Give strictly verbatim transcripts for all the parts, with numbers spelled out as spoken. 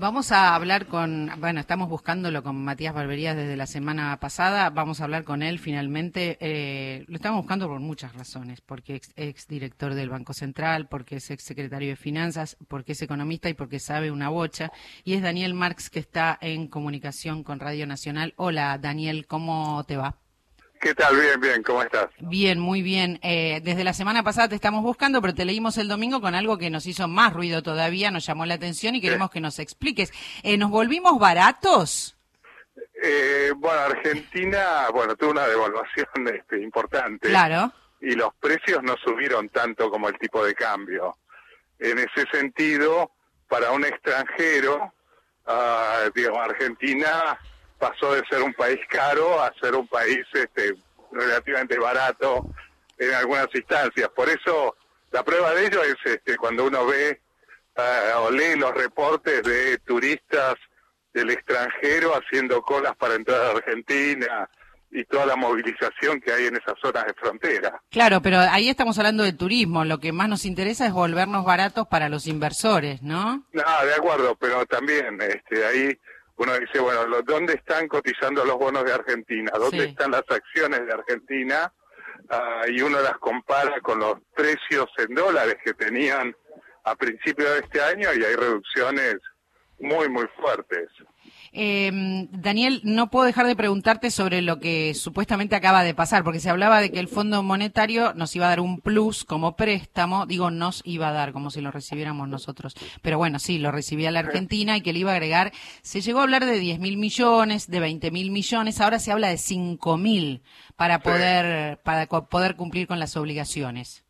Vamos a hablar con, bueno, estamos buscándolo con Matías Barberías desde la semana pasada, vamos a hablar con él finalmente, eh, lo estamos buscando por muchas razones, porque es ex director del Banco Central, porque es ex secretario de Finanzas, porque es economista y porque sabe una bocha, y es Daniel Marx, que está en comunicación con Radio Nacional. Hola Daniel, ¿cómo te va? ¿Qué tal? Bien, bien, ¿cómo estás? Bien, muy bien. Eh, desde la semana pasada te estamos buscando, pero te leímos el domingo con algo que nos hizo más ruido todavía, nos llamó la atención y queremos ¿Qué? que nos expliques. Eh, ¿Nos volvimos baratos? Eh, bueno, Argentina, bueno, tuvo una devaluación este, importante. Claro. Y los precios no subieron tanto como el tipo de cambio. En ese sentido, para un extranjero, uh, digamos, Argentina pasó de ser un país caro a ser un país este, relativamente barato en algunas instancias. Por eso, la prueba de ello es este, cuando uno ve uh, o lee los reportes de turistas del extranjero haciendo colas para entrar a Argentina y toda la movilización que hay en esas zonas de frontera. Claro, pero ahí estamos hablando de turismo. Lo que más nos interesa es volvernos baratos para los inversores, ¿no? No, de acuerdo, pero también este, ahí uno dice, bueno, ¿dónde están cotizando los bonos de Argentina? ¿Dónde Sí. están las acciones de Argentina? Uh, y uno las compara con los precios en dólares que tenían a principios de este año y hay reducciones muy, muy fuertes. Eh, Daniel, no puedo dejar de preguntarte sobre lo que supuestamente acaba de pasar, porque se hablaba de que el Fondo Monetario nos iba a dar un plus como préstamo, digo nos iba a dar como si lo recibiéramos nosotros, pero bueno, sí, lo recibía la Argentina y que le iba a agregar, se llegó a hablar de diez mil millones, de veinte mil millones, ahora se habla de cinco mil para poder, para poder cumplir con las obligaciones.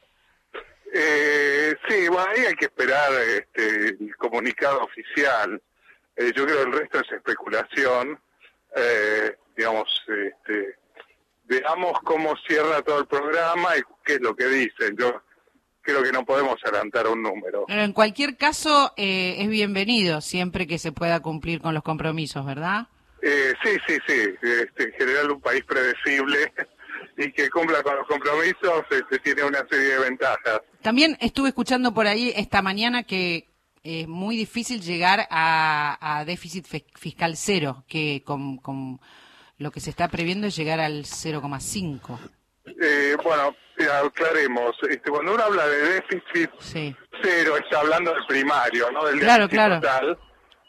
Eh, sí, bueno, ahí hay que esperar este, el comunicado oficial. Eh, yo creo que el resto es especulación. Eh, digamos, este, veamos cómo cierra todo el programa y qué es lo que dicen. Yo creo que no podemos adelantar un número. Pero en cualquier caso, eh, es bienvenido siempre que se pueda cumplir con los compromisos, ¿verdad? Eh, sí, sí, sí. Este, en general, un país predecible y que cumpla con los compromisos este, tiene una serie de ventajas. También estuve escuchando por ahí esta mañana que es muy difícil llegar a, a déficit fiscal cero, que con, con lo que se está previendo es llegar al cero coma cinco. Eh, bueno, aclaremos. Este, cuando uno habla de déficit sí. cero, está hablando del primario, ¿no? Del claro, déficit claro. total.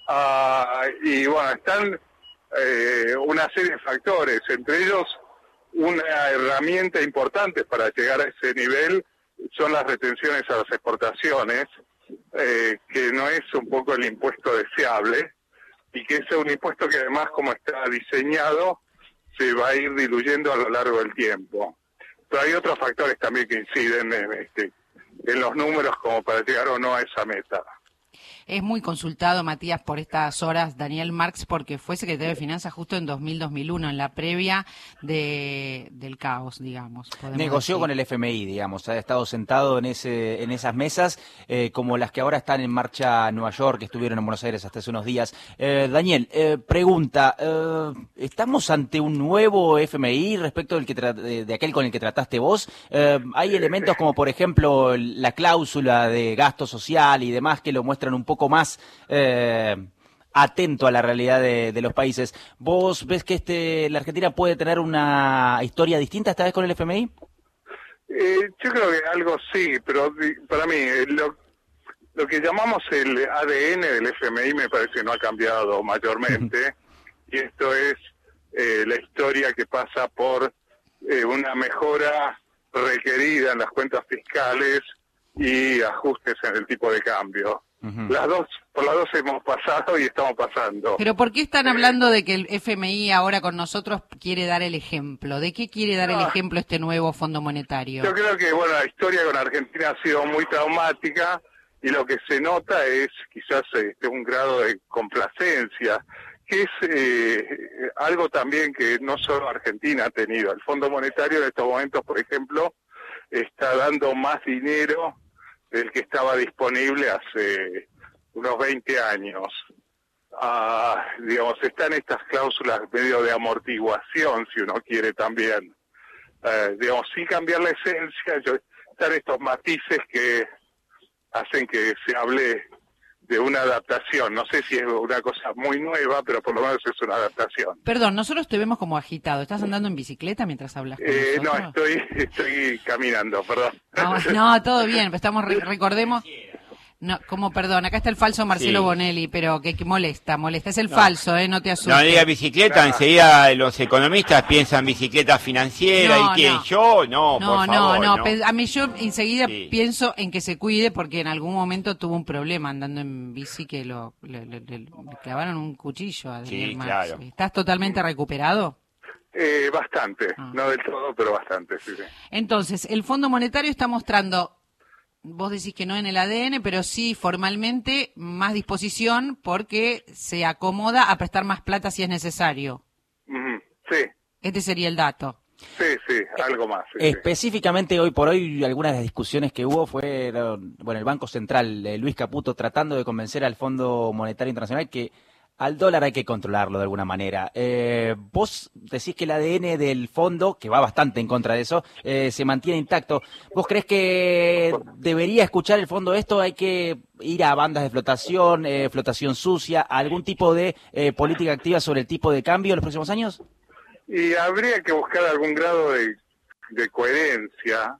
Uh, y bueno, están eh, una serie de factores, entre ellos una herramienta importante para llegar a ese nivel son las retenciones a las exportaciones, eh, que no es un poco el impuesto deseable, y que es un impuesto que además, como está diseñado, se va a ir diluyendo a lo largo del tiempo. Pero hay otros factores también que inciden en, este, en los números como para llegar o no a esa meta. Es muy consultado, Matías, por estas horas, Daniel Marx, porque fue secretario de Finanzas justo en dos mil dos mil uno, en la previa de, del caos, digamos. Negoció decir. con el F M I, digamos, ha estado sentado en ese en esas mesas, eh, como las que ahora están en marcha en Nueva York, que estuvieron en Buenos Aires hasta hace unos días. Eh, Daniel, eh, pregunta, eh, ¿estamos ante un nuevo F M I respecto del que de, de aquel con el que trataste vos? Eh, ¿Hay elementos como, por ejemplo, la cláusula de gasto social y demás que lo muestran un poco más eh, atento a la realidad de, de los países? ¿Vos ves que este la Argentina puede tener una historia distinta esta vez con el F M I? Eh, yo creo que algo sí, pero para mí lo, lo que llamamos el A D N del F M I me parece que no ha cambiado mayormente, y esto es eh, la historia que pasa por eh, una mejora requerida en las cuentas fiscales y ajustes en el tipo de cambio. Uh-huh. Las dos, por las dos hemos pasado y estamos pasando. Pero ¿por qué están eh, hablando de que el F M I ahora con nosotros quiere dar el ejemplo? ¿De qué quiere dar no, el ejemplo este nuevo Fondo Monetario? Yo creo que, bueno, la historia con Argentina ha sido muy traumática y lo que se nota es quizás este, un grado de complacencia, que es eh, algo también que no solo Argentina ha tenido. El Fondo Monetario en estos momentos, por ejemplo, está dando más dinero del que estaba disponible hace unos veinte años. Ah, digamos, están estas cláusulas medio de amortiguación, si uno quiere también. Eh, digamos, sin cambiar la esencia, yo, están estos matices que hacen que se hable de una adaptación. No sé si es una cosa muy nueva, pero por lo menos es una adaptación. Perdón, nosotros te vemos como agitado. ¿Estás andando en bicicleta mientras hablas con Eh, no, nosotros? estoy estoy caminando, perdón. No, no, todo bien. Estamos re- recordemos. No, como perdón, acá está el falso Marcelo Sí. Bonelli, pero que, que molesta, molesta. Es el No. falso, eh, no te asustes. No diga bicicleta, Nah. enseguida los economistas piensan bicicleta financiera. No, ¿Y quién? no. ¿Yo? No, No, por no, favor, no, no. pe- a mí yo enseguida Sí. pienso en que se cuide porque en algún momento tuvo un problema andando en bici que lo le, le- le- le clavaron un cuchillo a Daniel Sí, Marx. claro. ¿Estás totalmente recuperado? Eh, bastante, Ah. no del todo, pero bastante, sí, sí. Entonces, el Fondo Monetario está mostrando, vos decís que no en el A D N, pero sí formalmente más disposición porque se acomoda a prestar más plata si es necesario. Ujú, sí, Este sería el dato. sí, sí, algo más. Sí, sí. Específicamente hoy por hoy, algunas de las discusiones que hubo fueron, bueno, el Banco Central, eh, Luis Caputo, tratando de convencer al Fondo Monetario Internacional que al dólar hay que controlarlo de alguna manera. Eh, vos decís que el A D N del fondo, que va bastante en contra de eso, eh, se mantiene intacto. ¿Vos crees que debería escuchar el fondo esto? ¿Hay que ir a bandas de flotación, eh, flotación sucia, a algún tipo de eh, política activa sobre el tipo de cambio en los próximos años? Y habría que buscar algún grado de, de coherencia,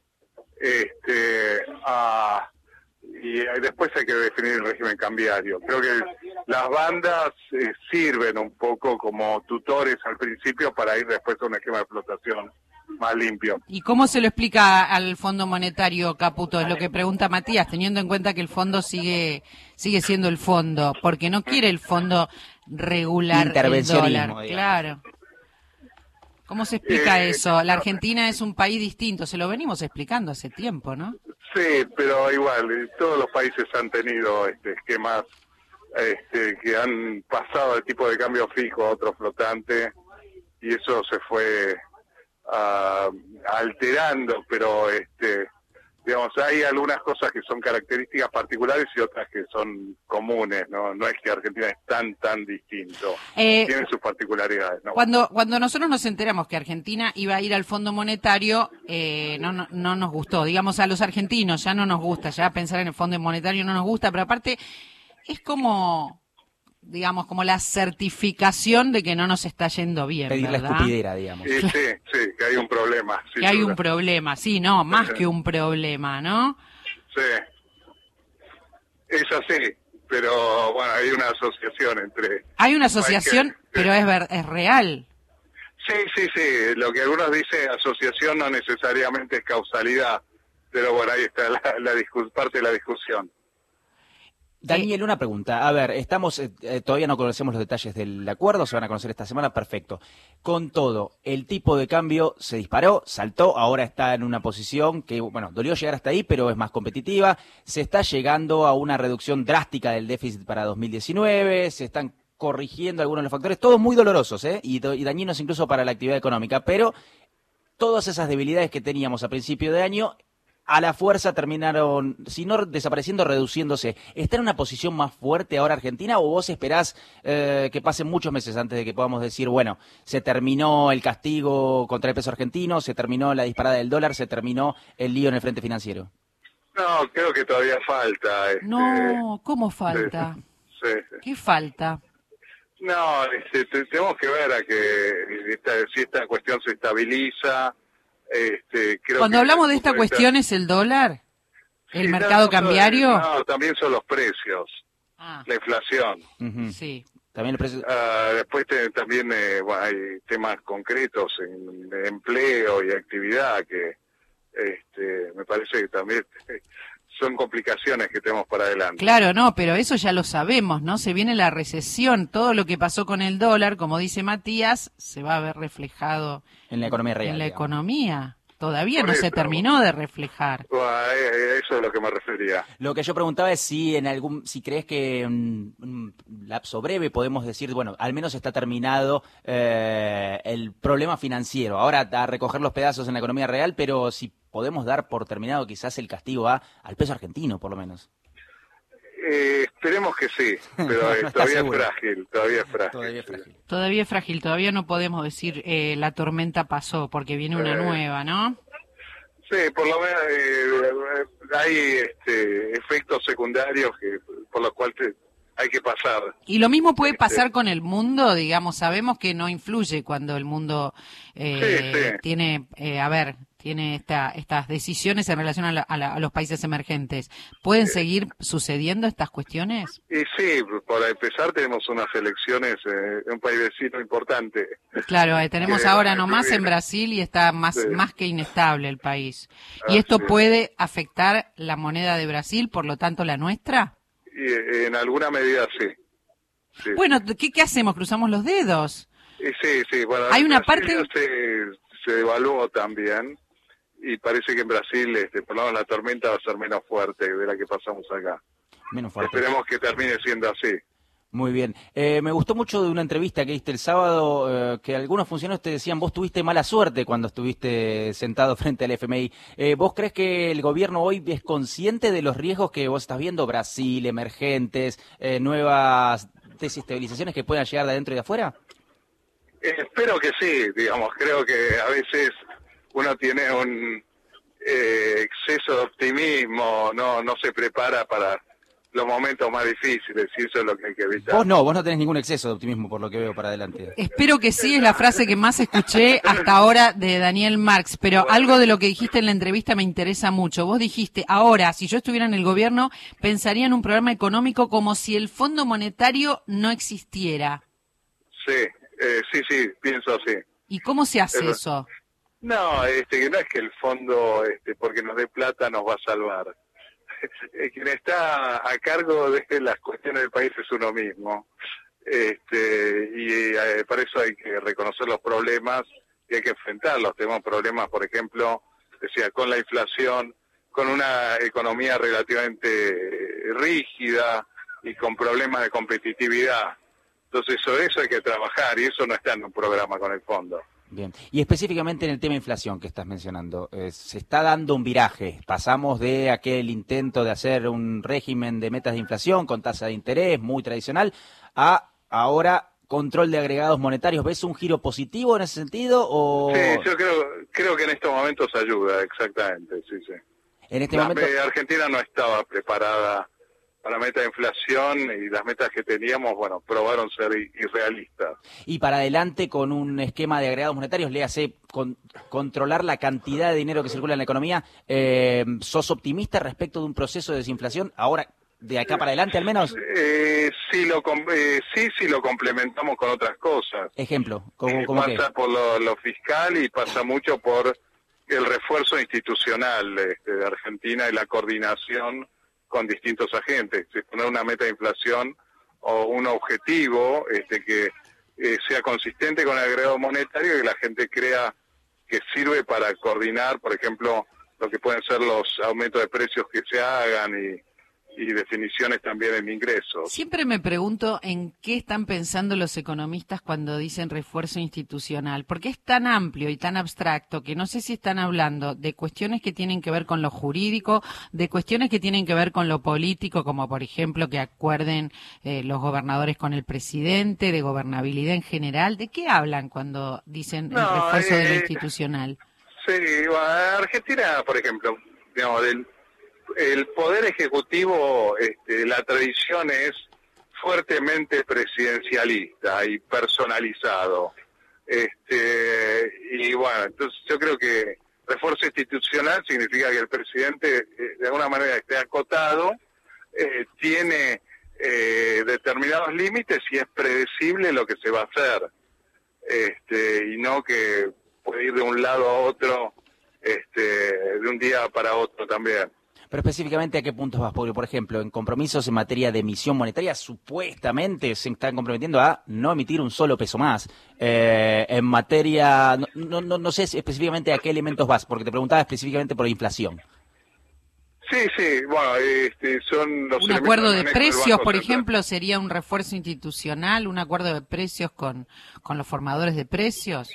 este, a, y después hay que definir el régimen cambiario. Creo que las bandas eh, sirven un poco como tutores al principio para ir después a un esquema de explotación más limpio. ¿Y cómo se lo explica al Fondo Monetario, Caputo? Es lo que pregunta Matías, teniendo en cuenta que el fondo sigue sigue siendo el fondo, porque no quiere el fondo regular el Intervencionismo, dólar. digamos. Claro. ¿Cómo se explica Eh, eso? La Argentina es un país distinto, se lo venimos explicando hace tiempo, ¿no? Sí, pero igual, eh, todos los países han tenido este, esquemas este, que han pasado de tipo de cambio fijo a otro flotante y eso se fue ah, alterando, pero este, digamos, hay algunas cosas que son características particulares y otras que son comunes, ¿no? No es que Argentina es tan, tan distinto. Eh, Tiene sus particularidades, ¿no? Cuando, cuando nosotros nos enteramos que Argentina iba a ir al Fondo Monetario, eh, no, no, no nos gustó. Digamos, a los argentinos ya no nos gusta, ya pensar en el Fondo Monetario no nos gusta, pero aparte es como, digamos, como la certificación de que no nos está yendo bien, Pedir la ¿verdad? escupidera, digamos. Y sí, sí, que hay un problema. sin Que hay duda. un problema, sí, no, más que un problema, ¿no? Sí, es así, pero bueno, hay una asociación entre... Hay una asociación, Hay que- pero es, ver, es real. Sí, sí, sí, lo que algunos dicen asociación no necesariamente es causalidad, pero bueno, ahí está la, la discus- parte de la discusión. Daniel, una pregunta. A ver, estamos, eh, eh, todavía no conocemos los detalles del acuerdo, se van a conocer esta semana, perfecto. Con todo, el tipo de cambio se disparó, saltó, ahora está en una posición que, bueno, dolió llegar hasta ahí, pero es más competitiva. Se está llegando a una reducción drástica del déficit para dos mil diecinueve, se están corrigiendo algunos de los factores, todos muy dolorosos, ¿eh? Y, do- y dañinos incluso para la actividad económica, pero todas esas debilidades que teníamos a principio de año, a la fuerza terminaron, si no desapareciendo, reduciéndose. ¿Está en una posición más fuerte ahora Argentina o vos esperás eh, que pasen muchos meses antes de que podamos decir, bueno, se terminó el castigo contra el peso argentino, se terminó la disparada del dólar, se terminó el lío en el frente financiero? No, creo que todavía falta. Este, No, ¿cómo falta? Sí, sí. ¿Qué falta? No, este, te- tenemos que ver a que esta, si esta cuestión se estabiliza. Este, creo Cuando que hablamos de esta puede ser- cuestión, ¿es el dólar? ¿El Sí, no, mercado no, cambiario? No, también son los precios, Ah, la inflación. Ujú. sí. También el precio... Ah, después te- también eh, bueno, hay temas concretos en, en empleo y actividad que este, me parece que también eh, son complicaciones que tenemos para adelante. Claro, no, pero eso ya lo sabemos, ¿no? Se viene la recesión, todo lo que pasó con el dólar, como dice Matías, se va a ver reflejado En la economía real. en la digamos. economía. Todavía Por no se eso. terminó de reflejar. Bueno, eh, eso es a lo que me refería. Lo que yo preguntaba es si en algún, si crees que en un lapso breve podemos decir, bueno, al menos está terminado eh, el problema financiero. Ahora a recoger los pedazos en la economía real, pero si podemos dar por terminado quizás el castigo a, al peso argentino, por lo menos. Eh, esperemos que sí, pero No eh, está todavía es seguro. frágil, todavía es frágil. Todavía es sí. frágil. Todavía es frágil, todavía no podemos decir eh, la tormenta pasó, porque viene una Eh. nueva, ¿no? Sí, por lo menos eh, hay este, efectos secundarios que por los cuales te, hay que pasar. Y lo mismo puede Este, pasar con el mundo, digamos, sabemos que no influye cuando el mundo eh, Sí, sí. tiene, eh, a ver, tiene esta, estas decisiones en relación a, la- a la- a los países emergentes. ¿Pueden seguir sucediendo estas cuestiones? Y sí, para empezar tenemos unas elecciones eh, en un país vecino importante. Claro, eh, tenemos Que ahora van a nomás en influir. Brasil y está más, Sí. más que inestable el país. ¿Y Así esto es. puede afectar la moneda de Brasil, por lo tanto la nuestra? Y eh, en alguna medida sí. Sí. Bueno, ¿qué, qué hacemos? ¿Cruzamos los dedos? Y sí, sí, bueno, Hay una Brasil parte- ya se, se devaluó también y parece que en Brasil, este, por lo menos la tormenta va a ser menos fuerte de la que pasamos acá. Menos fuerte. Esperemos que termine siendo así. Muy bien. Eh, me gustó mucho de una entrevista que diste el sábado, eh, que algunos funcionarios te decían, vos tuviste mala suerte cuando estuviste sentado frente al F M I. Eh, ¿Vos crees que el gobierno hoy es consciente de los riesgos que vos estás viendo? Brasil, emergentes, eh, nuevas desestabilizaciones que puedan llegar de adentro y de afuera. Eh, espero que sí, digamos, creo que a veces uno tiene un eh, exceso de optimismo, no no se prepara para los momentos más difíciles y eso es lo que hay que evitar. Vos no, vos no tenés ningún exceso de optimismo por lo que veo para adelante. Espero que sí, es la frase que más escuché hasta ahora de Daniel Marx, pero algo de lo que dijiste en la entrevista me interesa mucho. Vos dijiste, ahora, si yo estuviera en el gobierno, pensaría en un programa económico como si el Fondo Monetario no existiera. Sí, eh, sí, sí, pienso así. ¿Y cómo se hace Pero- eso? No, este, que no es que el fondo, este, porque nos dé plata, nos va a salvar. Eh, Quien está a cargo de las cuestiones del país es uno mismo. Este, y eh, para eso hay que reconocer los problemas y hay que enfrentarlos. Tenemos problemas, por ejemplo, decía, con la inflación, con una economía relativamente eh, rígida y con problemas de competitividad. Entonces, sobre eso hay que trabajar y eso no está en un programa con el fondo. Bien, y específicamente en el tema inflación que estás mencionando, eh, se está dando un viraje, pasamos de aquel intento de hacer un régimen de metas de inflación con tasa de interés muy tradicional a ahora control de agregados monetarios. ¿Ves un giro positivo en ese sentido o Sí, yo creo, creo que en estos momentos ayuda, exactamente, sí, sí. en este La- momento? eh, Argentina no estaba preparada para la meta de inflación y las metas que teníamos, bueno, probaron ser i- irrealistas. Y para adelante con un esquema de agregados monetarios, le hace con, controlar la cantidad de dinero que circula en la economía, eh, ¿sos optimista respecto de un proceso de desinflación ahora, de acá para adelante al menos? Eh, sí, lo, com- eh, sí, sí lo complementamos con otras cosas. Ejemplo, ¿cómo, Eh, cómo qué? pasa por lo, lo fiscal y pasa mucho por el refuerzo institucional este, de Argentina y la coordinación con distintos agentes. Si poner una meta de inflación o un objetivo este, que eh, sea consistente con el agregado monetario y que la gente crea que sirve para coordinar, por ejemplo, lo que pueden ser los aumentos de precios que se hagan y, y definiciones también en ingresos. Siempre me pregunto en qué están pensando los economistas cuando dicen refuerzo institucional, porque es tan amplio y tan abstracto que no sé si están hablando de cuestiones que tienen que ver con lo jurídico, de cuestiones que tienen que ver con lo político, como por ejemplo que acuerden eh, los gobernadores con el presidente, de gobernabilidad en general. ¿De qué hablan cuando dicen el No, refuerzo de lo eh, institucional? Sí, bueno, Argentina, por ejemplo, digamos, del, el poder ejecutivo, este, la tradición es fuertemente presidencialista y personalizado. Este, y bueno, entonces yo creo que refuerzo institucional significa que el presidente eh, de alguna manera esté acotado, eh, tiene eh, determinados límites y es predecible lo que se va a hacer. Este, y no que puede ir de un lado a otro, este, de un día para otro también. Pero específicamente, ¿a qué puntos vas? Porque, por ejemplo, en compromisos en materia de emisión monetaria, supuestamente se están comprometiendo a no emitir un solo peso más. Eh, en materia, no, no, no sé específicamente a qué elementos vas, porque te preguntaba específicamente por inflación. Sí, sí, bueno, este, son los Un elementos acuerdo de manejo del precios, Banco por Central. ejemplo, sería un refuerzo institucional, un acuerdo de precios con, con los formadores de precios.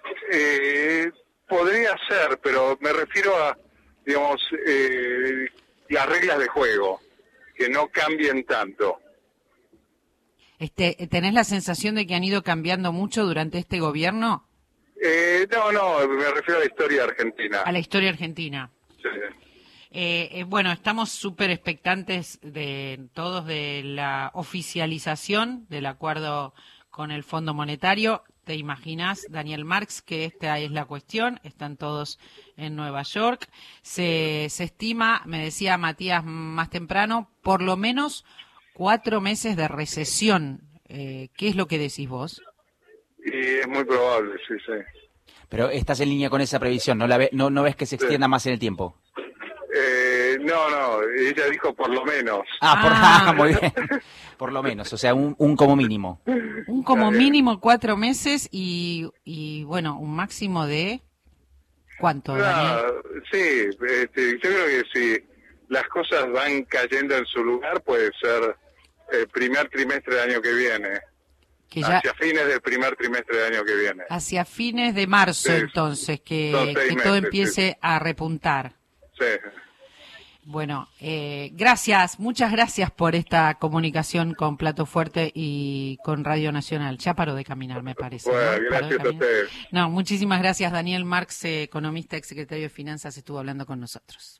Eh, podría ser, pero me refiero a, digamos, eh, las reglas de juego, que no cambien tanto. Este, ¿tenés la sensación de que han ido cambiando mucho durante este gobierno? Eh, no, no, me refiero a la historia argentina. A la historia argentina. Sí. Eh, eh, bueno, estamos súper expectantes de todos de la oficialización del acuerdo con el Fondo Monetario. Te imaginas, Daniel Marx, que esta es la cuestión. Están todos en Nueva York. Se, se estima, me decía Matías más temprano, por lo menos cuatro meses de recesión. Eh, ¿Qué es lo que decís vos? Y es muy probable, sí, sí. Pero estás en línea con esa previsión, ¿no la ve, no, no ves que se extienda Sí. más en el tiempo? Eh, no, no, ella dijo por lo menos. Ah, por, Ah. ah, muy bien. Por lo menos, o sea, un, un como mínimo. Un como Está bien. mínimo cuatro meses y, y bueno, un máximo de... ¿Cuánto, Daniel? No, sí, este, yo creo que si las cosas van cayendo en su lugar, puede ser el primer trimestre del año que viene. Que ya Hacia fines del primer trimestre del año que viene. hacia fines de marzo, Sí. entonces, que, Son seis que todo meses, empiece sí. a repuntar. Sí. Bueno, eh, gracias, muchas gracias por esta comunicación con Plato Fuerte y con Radio Nacional. Ya paró de caminar, me parece. Bueno, ¿no? Paró de gracias a caminar. ustedes. No, muchísimas gracias, Daniel Marx, eh, economista, exsecretario de Finanzas, estuvo hablando con nosotros.